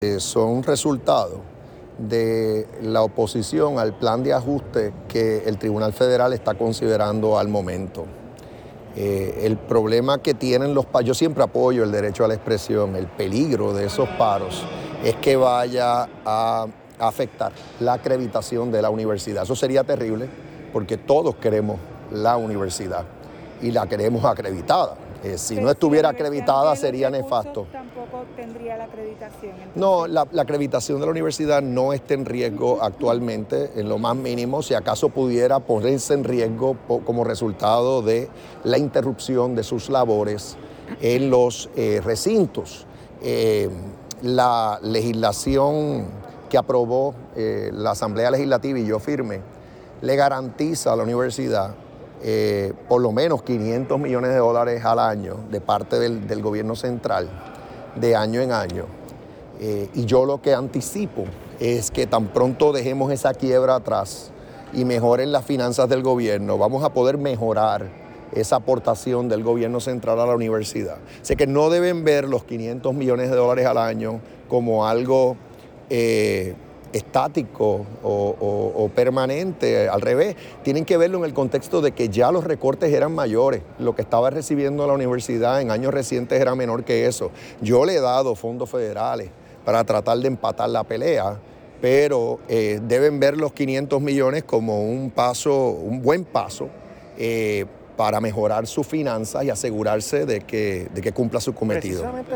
Son resultado de la oposición al plan de ajuste que el Tribunal Federal está considerando al momento. El problema que tienen los paros, yo siempre apoyo el derecho a la expresión, el peligro de esos paros es que vaya a afectar la acreditación de la universidad. Eso sería terrible porque todos queremos la universidad y la queremos acreditada. Si no estuviera acreditada sería nefasto. Tampoco tendría la acreditación. Entonces... No, la acreditación de la universidad no está en riesgo actualmente, en lo más mínimo, si acaso pudiera ponerse en riesgo como resultado de la interrupción de sus labores en los recintos. La legislación que aprobó la Asamblea Legislativa y yo firmé, le garantiza a la universidad por lo menos $500 millones al año de parte del gobierno central, de año en año. Y yo lo que anticipo es que tan pronto dejemos esa quiebra atrás y mejoren las finanzas del gobierno, vamos a poder mejorar esa aportación del gobierno central a la universidad. Sé que no deben ver los $500 millones al año como algo estático o permanente, al revés, tienen que verlo en el contexto de que ya los recortes eran mayores, lo que estaba recibiendo la universidad en años recientes era menor que eso. Yo le he dado fondos federales para tratar de empatar la pelea, pero deben ver los 500 millones como un buen paso para mejorar sus finanzas y asegurarse de que cumpla su cometido.